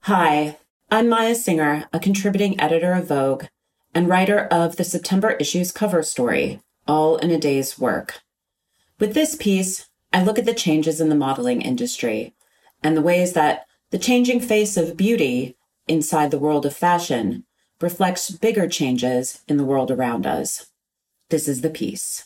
Hi, I'm Maya Singer, a contributing editor of Vogue and writer of the September issue's cover story, All in a Day's Work. With this piece, I look at the changes in the modeling industry and the ways that the changing face of beauty inside the world of fashion reflects bigger changes in the world around us. This is the piece.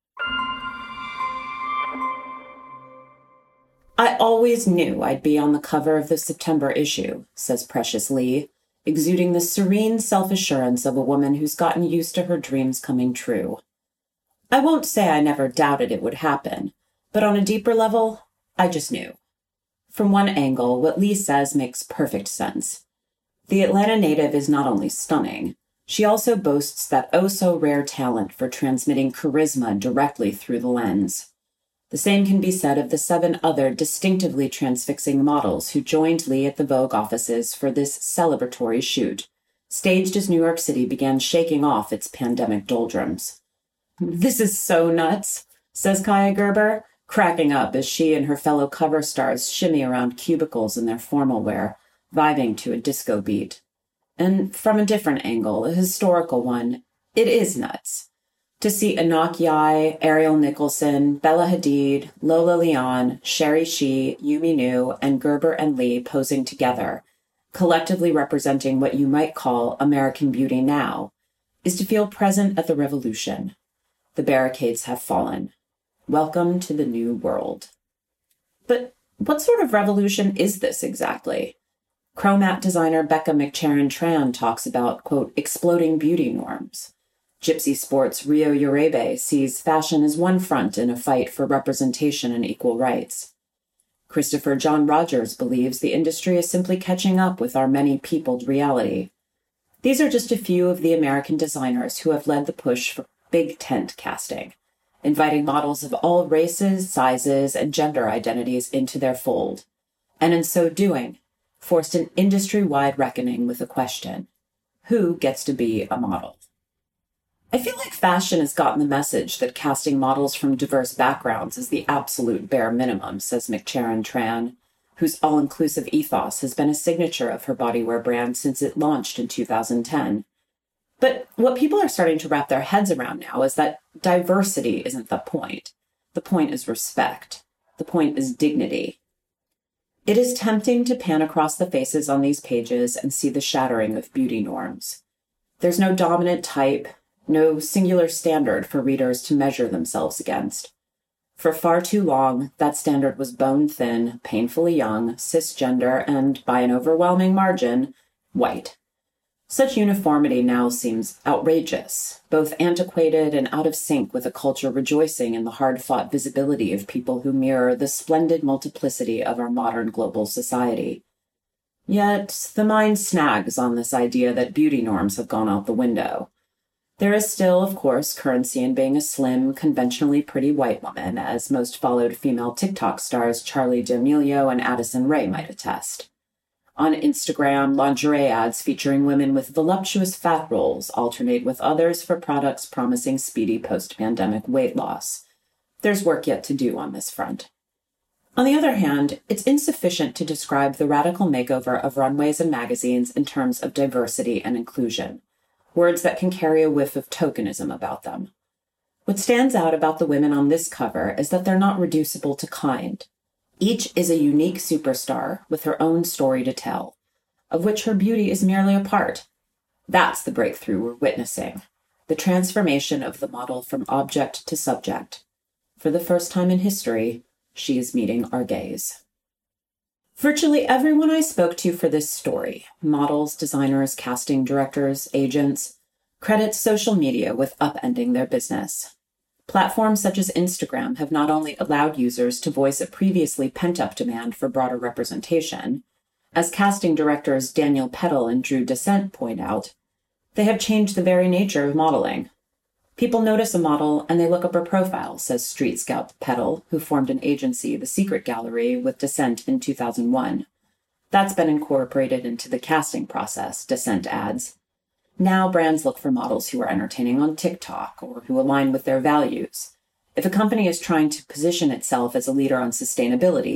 I always knew I'd be on the cover of the September issue, says Precious Lee, exuding the serene self-assurance of a woman who's gotten used to her dreams coming true. I won't say I never doubted it would happen, but on a deeper level, I just knew. From one angle, what Lee says makes perfect sense. The Atlanta native is not only stunning, she also boasts that oh-so-rare talent for transmitting charisma directly through the lens. The same can be said of the 7 other distinctively transfixing models who joined Lee at the Vogue offices for this celebratory shoot, staged as New York City began shaking off its pandemic doldrums. "This is so nuts," says Kaia Gerber, cracking up as she and her fellow cover stars shimmy around cubicles in their formal wear, vibing to a disco beat. And from a different angle, a historical one, it is nuts. To see Anak Yai, Ariel Nicholson, Bella Hadid, Lola Leon, Sherry Shee, Yumi Nu, and Gerber and Lee posing together, collectively representing what you might call American beauty now, is to feel present at the revolution. The barricades have fallen. Welcome to the new world. But what sort of revolution is this exactly? Chromat designer Becca McCharran-Tran talks about, quote, exploding beauty norms. Gypsy Sports' Rio Uribe sees fashion as one front in a fight for representation and equal rights. Christopher John Rogers believes the industry is simply catching up with our many-peopled reality. These are just a few of the American designers who have led the push for big tent casting, inviting models of all races, sizes, and gender identities into their fold, and in so doing, forced an industry-wide reckoning with the question, who gets to be a model? I feel like fashion has gotten the message that casting models from diverse backgrounds is the absolute bare minimum, says McCharran-Tran, whose all-inclusive ethos has been a signature of her bodywear brand since it launched in 2010. But what people are starting to wrap their heads around now is that diversity isn't the point. The point is respect. The point is dignity. It is tempting to pan across the faces on these pages and see the shattering of beauty norms. There's no dominant type, no singular standard for readers to measure themselves against. For far too long, that standard was bone-thin, painfully young, cisgender, and, by an overwhelming margin, white. Such uniformity now seems outrageous, both antiquated and out of sync with a culture rejoicing in the hard-fought visibility of people who mirror the splendid multiplicity of our modern global society. Yet, the mind snags on this idea that beauty norms have gone out the window. There is still, of course, currency in being a slim, conventionally pretty white woman, as most followed female TikTok stars Charli D'Amelio and Addison Rae might attest. On Instagram, lingerie ads featuring women with voluptuous fat rolls alternate with others for products promising speedy post-pandemic weight loss. There's work yet to do on this front. On the other hand, it's insufficient to describe the radical makeover of runways and magazines in terms of diversity and inclusion, words that can carry a whiff of tokenism about them. What stands out about the women on this cover is that they're not reducible to kind. Each is a unique superstar with her own story to tell, of which her beauty is merely a part. That's the breakthrough we're witnessing, the transformation of the model from object to subject. For the first time in history, she is meeting our gaze. Virtually everyone I spoke to for this story, models, designers, casting directors, agents, credits social media with upending their business. Platforms such as Instagram have not only allowed users to voice a previously pent-up demand for broader representation, as casting directors Daniel Petal and Drew Descent point out, they have changed the very nature of modeling. People notice a model and they look up her profile, says street scout Petal, who formed an agency, The Secret Gallery, with Descent in 2001. That's been incorporated into the casting process, Descent adds. Now brands look for models who are entertaining on TikTok or who align with their values. If a company is trying to position itself as a leader on sustainability,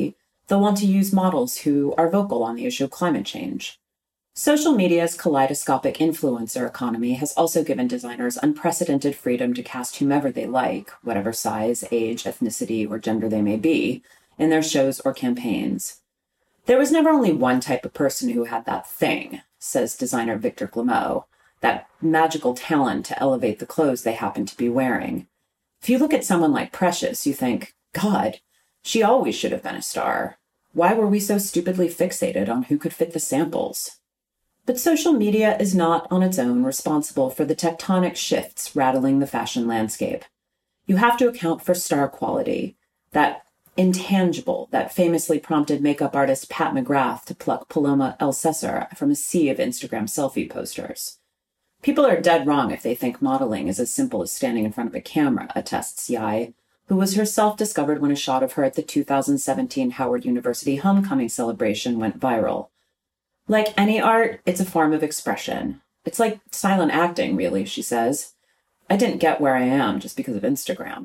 They'll want to use models who are vocal on the issue of climate change. Social media's kaleidoscopic influencer economy has also given designers unprecedented freedom to cast whomever they like, whatever size, age, ethnicity, or gender they may be, in their shows or campaigns. There was never only one type of person who had that thing, says designer Victor Glamoux, that magical talent to elevate the clothes they happen to be wearing. If you look at someone like Precious, you think, God, she always should have been a star. Why were we so stupidly fixated on who could fit the samples? But social media is not on its own responsible for the tectonic shifts rattling the fashion landscape. You have to account for star quality, that intangible that famously prompted makeup artist Pat McGrath to pluck Paloma El Cesar from a sea of Instagram selfie posters. People are dead wrong if they think modeling is as simple as standing in front of a camera, attests Yai, who was herself discovered when a shot of her at the 2017 Howard University homecoming celebration went viral. Like any art, it's a form of expression. It's like silent acting, really, she says. I didn't get where I am just because of Instagram.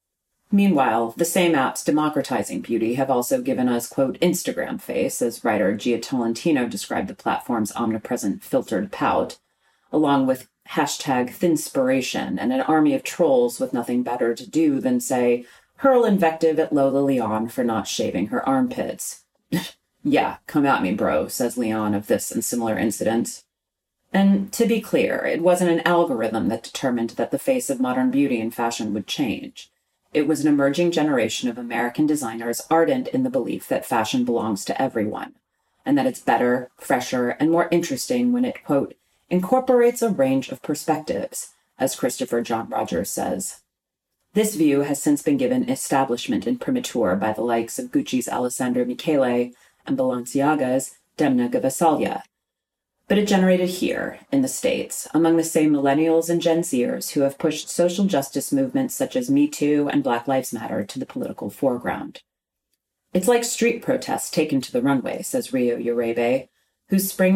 Meanwhile, the same apps democratizing beauty have also given us, quote, Instagram face, as writer Gia Tolentino described the platform's omnipresent filtered pout, along with hashtag Thinspiration and an army of trolls with nothing better to do than say, hurl invective at Lola Leon for not shaving her armpits. Yeah, come at me, bro, says Leon of this and similar incidents. And to be clear, it wasn't an algorithm that determined that the face of modern beauty and fashion would change. It was an emerging generation of American designers ardent in the belief that fashion belongs to everyone, and that it's better, fresher, and more interesting when it, quote, incorporates a range of perspectives, as Christopher John Rogers says. This view has since been given establishment in Primatur by the likes of Gucci's Alessandro Michele and Balenciaga's Demna Gvasalia. But it generated here, in the States, among the same millennials and Gen Zers who have pushed social justice movements such as Me Too and Black Lives Matter to the political foreground. It's like street protests taken to the runway, says Rio Uribe, whose spring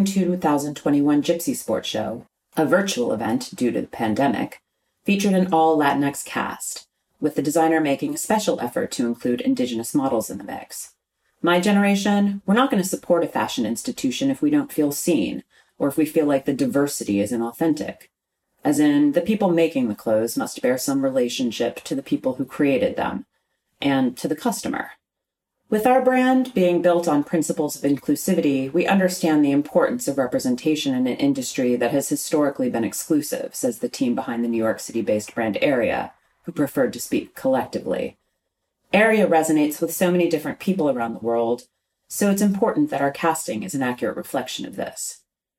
2021 Gypsy Sport Show, a virtual event due to the pandemic, featured an all-Latinx cast, with the designer making a special effort to include indigenous models in the mix. My generation, we're not going to support a fashion institution if we don't feel seen, or if we feel like the diversity is inauthentic. As in, the people making the clothes must bear some relationship to the people who created them, and to the customer. With our brand being built on principles of inclusivity, we understand the importance of representation in an industry that has historically been exclusive, says the team behind the New York City-based brand Area, who preferred to speak collectively. Area resonates with so many different people around the world, so it's important that our casting is an accurate reflection of this.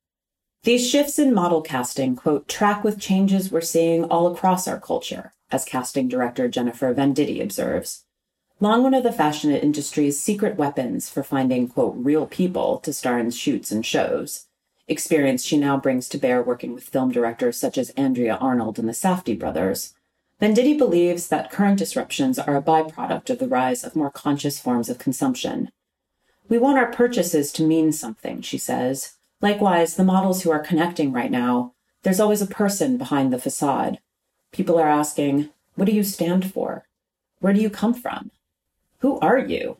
These shifts in model casting, quote, track with changes we're seeing all across our culture, as casting director Jennifer Venditti observes. Long one of the fashion industry's secret weapons for finding, quote, real people to star in shoots and shows, experience she now brings to bear working with film directors such as Andrea Arnold and the Safdie brothers, Venditti believes that current disruptions are a byproduct of the rise of more conscious forms of consumption. We want our purchases to mean something, she says. Likewise, the models who are connecting right now, there's always a person behind the facade. People are asking, what do you stand for? Where do you come from? Who are you?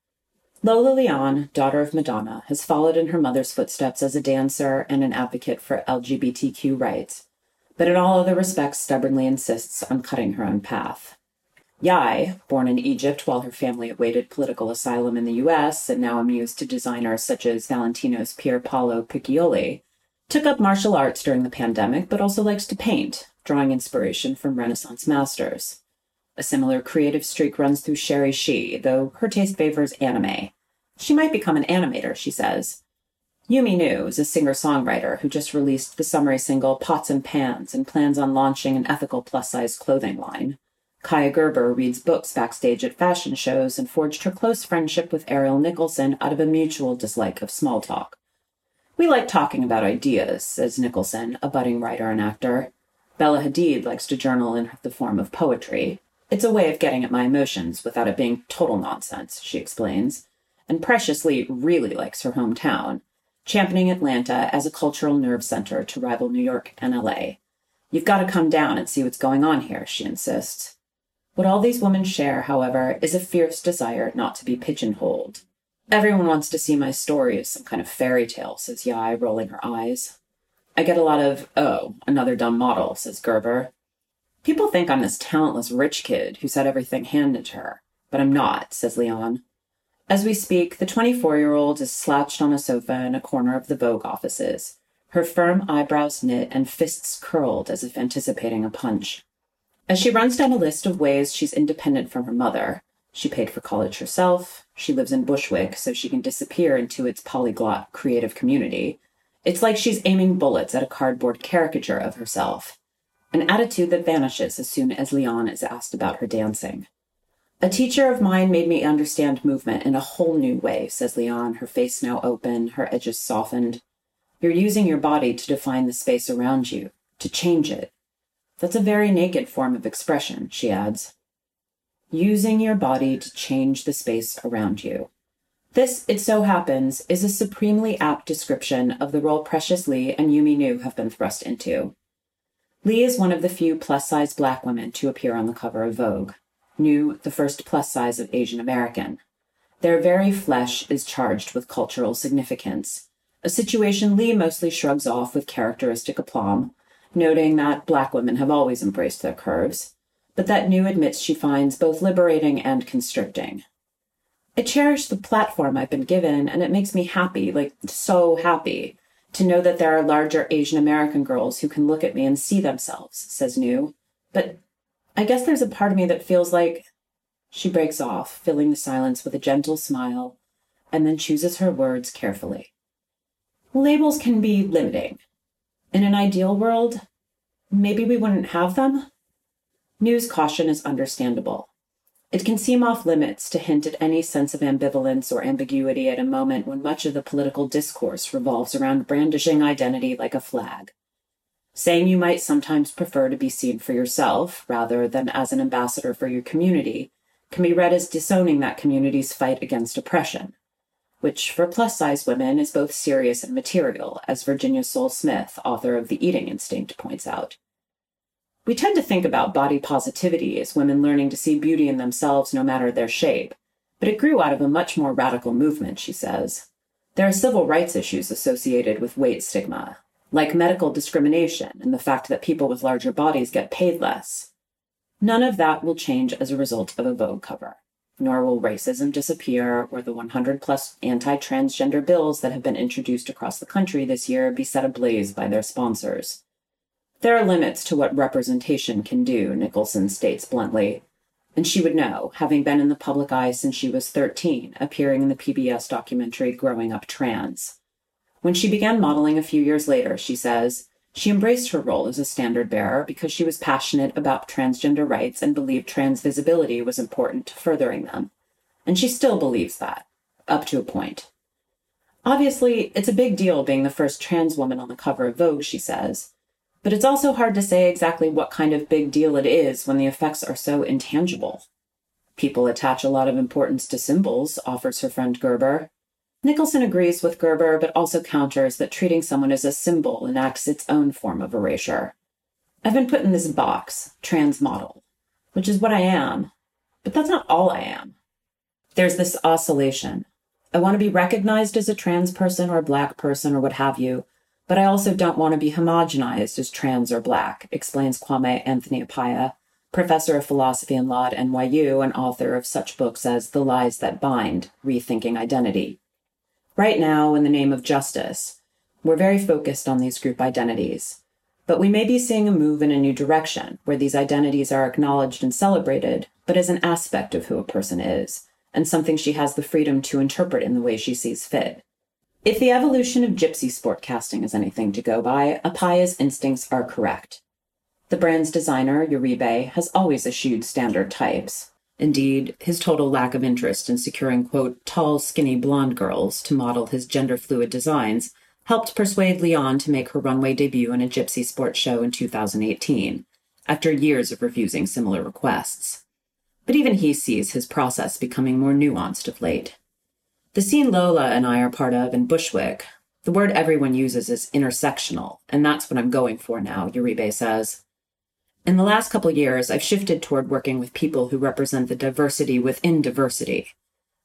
Lola Leon, daughter of Madonna, has followed in her mother's footsteps as a dancer and an advocate for LGBTQ rights, but in all other respects stubbornly insists on cutting her own path. Yai, born in Egypt while her family awaited political asylum in the U.S. and now amused to designers such as Valentino's Pier Paolo Piccioli, took up martial arts during the pandemic but also likes to paint, drawing inspiration from Renaissance masters. A similar creative streak runs through Sherry Shih, though her taste favors anime. She might become an animator, she says. Yumi Nu is a singer-songwriter who just released the summery single Pots and Pans and plans on launching an ethical plus-size clothing line. Kaya Gerber reads books backstage at fashion shows and forged her close friendship with Ariel Nicholson out of a mutual dislike of small talk. We like talking about ideas, says Nicholson, a budding writer and actor. Bella Hadid likes to journal in the form of poetry. It's a way of getting at my emotions without it being total nonsense, she explains. And Precious Lee really likes her hometown, championing Atlanta as a cultural nerve center to rival New York and LA. You've got to come down and see what's going on here, she insists. What all these women share, however, is a fierce desire not to be pigeonholed. Everyone wants to see my story as some kind of fairy tale, says Yai, rolling her eyes. I get a lot of, oh, another dumb model, says Gerber. People think I'm this talentless rich kid who's had everything handed to her, but I'm not, says Leon. As we speak, the 24-year-old is slouched on a sofa in a corner of the Vogue offices, her firm eyebrows knit and fists curled as if anticipating a punch. As she runs down a list of ways she's independent from her mother, she paid for college herself, she lives in Bushwick so she can disappear into its polyglot creative community, it's like she's aiming bullets at a cardboard caricature of herself, an attitude that vanishes as soon as Leon is asked about her dancing. A teacher of mine made me understand movement in a whole new way, says Leon, her face now open, her edges softened. You're using your body to define the space around you, to change it. That's a very naked form of expression, she adds. Using your body to change the space around you. This, it so happens, is a supremely apt description of the role Precious Lee and Yumi Nu have been thrust into. Lee is one of the few plus-size black women to appear on the cover of Vogue. Nu, the first plus-size of Asian American. Their very flesh is charged with cultural significance, a situation Lee mostly shrugs off with characteristic aplomb, noting that black women have always embraced their curves, but that Nu admits she finds both liberating and constricting. I cherish the platform I've been given, and it makes me happy, like so happy, to know that there are larger Asian American girls who can look at me and see themselves, says Nu. But I guess there's a part of me that feels like... She breaks off, filling the silence with a gentle smile, and then chooses her words carefully. Labels can be limiting. In an ideal world, maybe we wouldn't have them? Nu's caution is understandable. It can seem off limits to hint at any sense of ambivalence or ambiguity at a moment when much of the political discourse revolves around brandishing identity like a flag. Saying you might sometimes prefer to be seen for yourself rather than as an ambassador for your community can be read as disowning that community's fight against oppression, which for plus-size women is both serious and material, as Virginia Soule Smith, author of The Eating Instinct, points out. We tend to think about body positivity as women learning to see beauty in themselves no matter their shape, but it grew out of a much more radical movement, she says. There are civil rights issues associated with weight stigma, like medical discrimination and the fact that people with larger bodies get paid less. None of that will change as a result of a Vogue cover, nor will racism disappear or the 100-plus anti-transgender bills that have been introduced across the country this year be set ablaze by their sponsors. There are limits to what representation can do, Nicholson states bluntly, and she would know, having been in the public eye since she was 13, appearing in the PBS documentary Growing Up Trans. When she began modeling a few years later, she says, she embraced her role as a standard-bearer because she was passionate about transgender rights and believed trans visibility was important to furthering them. And she still believes that, up to a point. Obviously, it's a big deal being the first trans woman on the cover of Vogue, she says, but it's also hard to say exactly what kind of big deal it is when the effects are so intangible. People attach a lot of importance to symbols, offers her friend Gerber. Nicholson agrees with Gerber, but also counters that treating someone as a symbol enacts its own form of erasure. I've been put in this box, trans model, which is what I am, but that's not all I am. There's this oscillation. I want to be recognized as a trans person or a black person or what have you, but I also don't want to be homogenized as trans or black, explains Kwame Anthony Appiah, professor of philosophy and law at NYU and author of such books as The Lies That Bind, Rethinking Identity. Right now, in the name of justice, we're very focused on these group identities, but we may be seeing a move in a new direction where these identities are acknowledged and celebrated, but as an aspect of who a person is, and something she has the freedom to interpret in the way she sees fit. If the evolution of gypsy sport casting is anything to go by, Appiah's instincts are correct. The brand's designer, Uribe, has always eschewed standard types. Indeed, his total lack of interest in securing, quote, tall, skinny blonde girls to model his gender-fluid designs helped persuade Leon to make her runway debut in a gypsy sports show in 2018, after years of refusing similar requests. But even he sees his process becoming more nuanced of late. The scene Lola and I are part of in Bushwick, the word everyone uses is intersectional, and that's what I'm going for now, Uribe says. In the last couple years, I've shifted toward working with people who represent the diversity within diversity.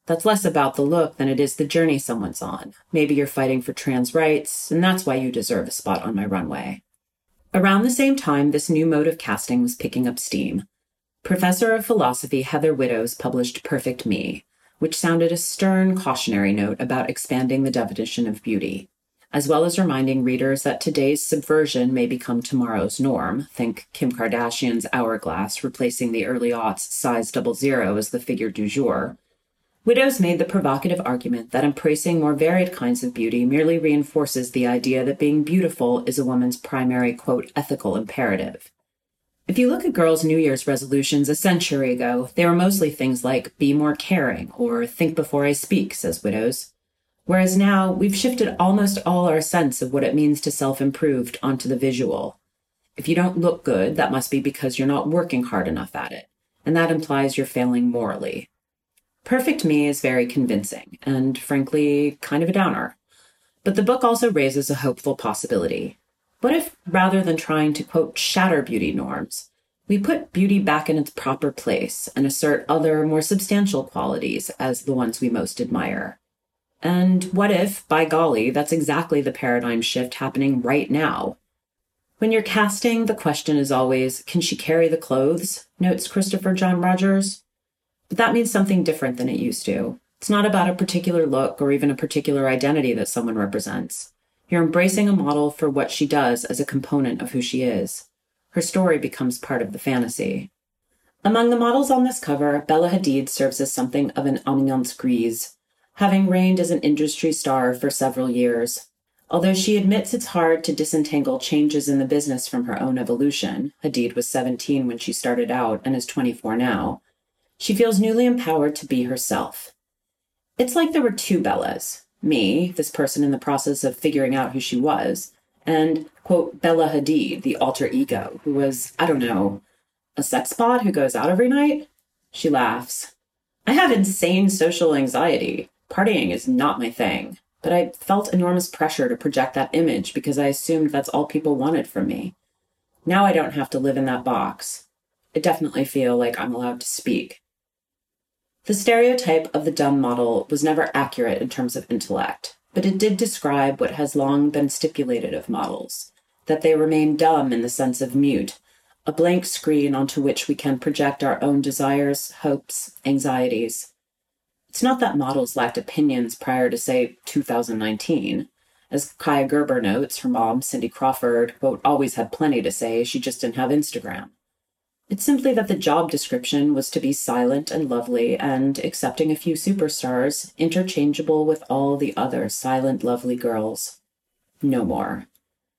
That's less about the look than it is the journey someone's on. Maybe you're fighting for trans rights, and that's why you deserve a spot on my runway. Around the same time, this new mode of casting was picking up steam. Professor of philosophy Heather Widdows published Perfect Me, which sounded a stern cautionary note about expanding the definition of beauty, as well as reminding readers that today's subversion may become tomorrow's norm. Think Kim Kardashian's hourglass replacing the early aughts size 00 as the figure du jour. Widdows made the provocative argument that embracing more varied kinds of beauty merely reinforces the idea that being beautiful is a woman's primary, quote, ethical imperative. If you look at girls' New Year's resolutions a century ago, they were mostly things like be more caring or think before I speak, says Widdows. Whereas now, we've shifted almost all our sense of what it means to self-improve onto the visual. If you don't look good, that must be because you're not working hard enough at it, and that implies you're failing morally. Perfect Me is very convincing, and frankly, kind of a downer. But the book also raises a hopeful possibility. What if, rather than trying to, quote, shatter beauty norms, we put beauty back in its proper place and assert other, more substantial qualities as the ones we most admire? And what if, by golly, that's exactly the paradigm shift happening right now? When you're casting, the question is always, can she carry the clothes? Notes Christopher John Rogers. But that means something different than it used to. It's not about a particular look or even a particular identity that someone represents. You're embracing a model for what she does as a component of who she is. Her story becomes part of the fantasy. Among the models on this cover, Bella Hadid serves as something of an éminence grise, having reigned as an industry star for several years. Although she admits it's hard to disentangle changes in the business from her own evolution, Hadid was 17 when she started out and is 24 now, she feels newly empowered to be herself. It's like there were two Bellas. Me, this person in the process of figuring out who she was, and, quote, Bella Hadid, the alter ego, who was, I don't know, a sex bot who goes out every night? She laughs. I have insane social anxiety. Partying is not my thing. But I felt enormous pressure to project that image because I assumed that's all people wanted from me. Now I don't have to live in that box. I definitely feel like I'm allowed to speak. The stereotype of the dumb model was never accurate in terms of intellect, but it did describe what has long been stipulated of models, that they remain dumb in the sense of mute, a blank screen onto which we can project our own desires, hopes, anxieties. It's not that models lacked opinions prior to, say, 2019. As Kaya Gerber notes, her mom, Cindy Crawford, quote, always had plenty to say, she just didn't have Instagram. It's simply that the job description was to be silent and lovely and, excepting a few superstars, interchangeable with all the other silent, lovely girls. No more.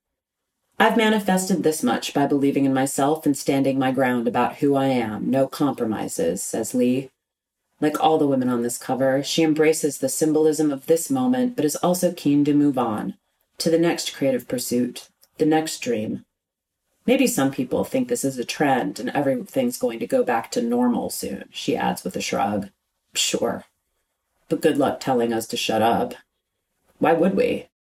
I've manifested this much by believing in myself and standing my ground about who I am, no compromises, says Lee. Like all the women on this cover, she embraces the symbolism of this moment, but is also keen to move on, to the next creative pursuit, the next dream. Maybe some people think this is a trend and everything's going to go back to normal soon, she adds with a shrug. Sure. But good luck telling us to shut up. Why would we?